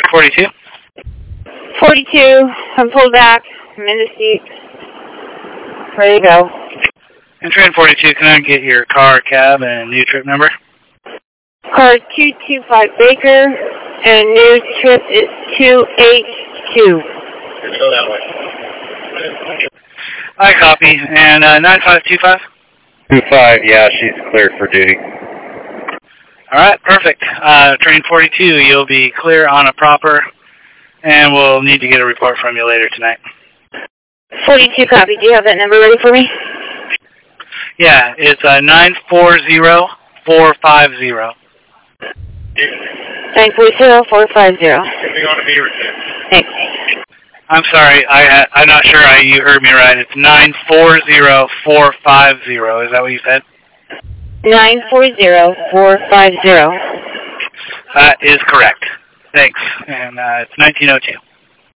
42. 42. I'm pulled back. I'm in the seat. Ready to go. And train 42, can I get your car, cab, and new trip number? Car 225 Baker, and new trip is 282. Go that way. I copy. And 9525? 25, yeah, she's cleared for duty. All right, perfect. Train 42, you'll be clear on a proper, and we'll need to get a report from you later tonight. 42 copy. Do you have that number ready for me? Yeah, it's 940450. 940450. Thanks. I'm sorry, I'm not sure you heard me right. It's 940450. Is that what you said? 940450. That is correct. Thanks. And it's 1902.